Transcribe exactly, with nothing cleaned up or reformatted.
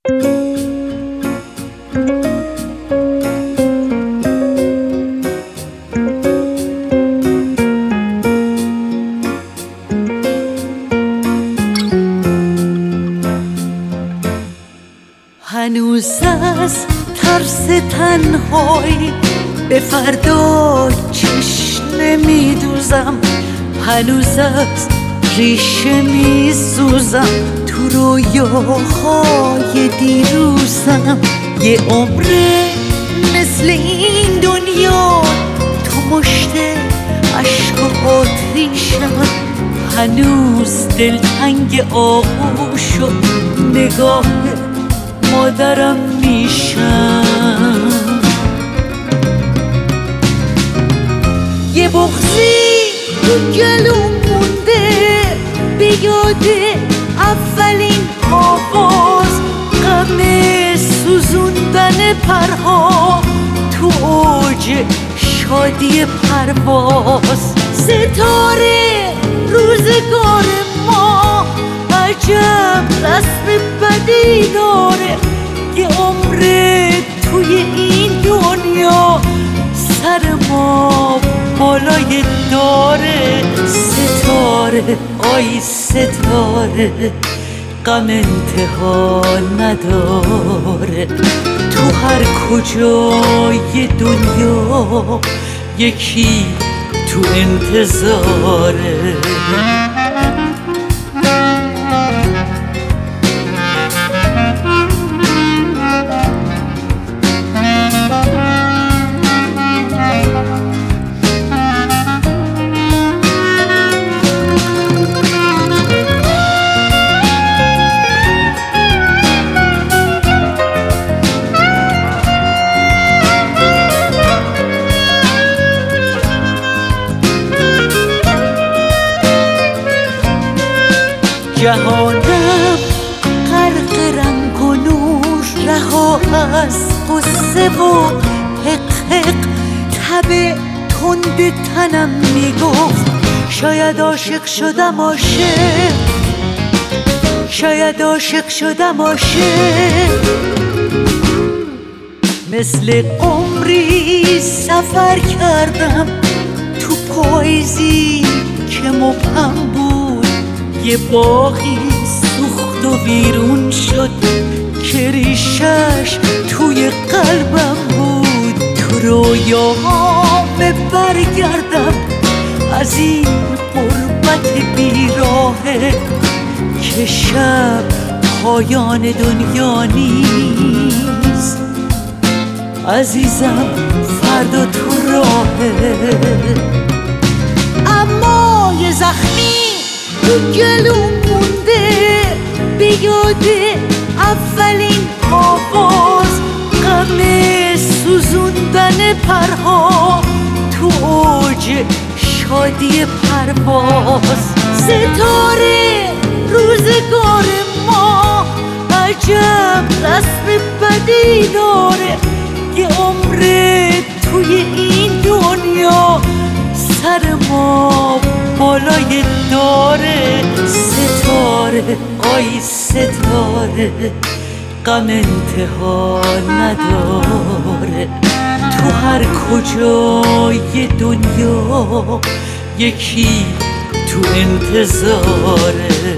هنوز از ترس تنهایی به فردا چشم نمیدوزم، هنوز از ریشه میسوزم تو رویاهای دیروزم. یه عمره مثل این دنیا تو مشت عشق و آتیشم، هنوز دلتنگ آغوش و نگاه مادرم میشم. یه بغضی تو گلوم مونده به یاد اولین آواز، غم سوزوندن پرها تو اوج شادی پرواز. ستاره روزگار ما عجب رسم بدی داره، یه عمره توی این دنیا سر ما بالای داره. ستاره آی ستاره غم انتها نداره، تو هر کجای دنیا یکی تو انتظاره. جهانم غرق رنگ و نور، رها از غصه و حق حق. تب تند تنم میگفت شاید عاشق شدم عاشق، شاید عاشق شدم عاشق. مثل عمری سفر کردم تو پاییزی که مبهم بود، یه باغی سوخت و ویرون شد که ریشش توی قلبم بود. تو رویاهام برگردم از این غربت بیراهه که شب پایان دنیا نیست. عزیزم فردا تو راهه، اما یه زخمی تو گلوم مونده به یاد اولین آواز، غم سوزوندن پرها تو اوج شادی پرواز. ستاره روزگار ما عجب رسم بدی داره، یه عمره توی این دنیا سر ما بالای داره. ستاره آی ستاره غم انتها نداره، تو هر کجای دنیا یکی تو انتظاره.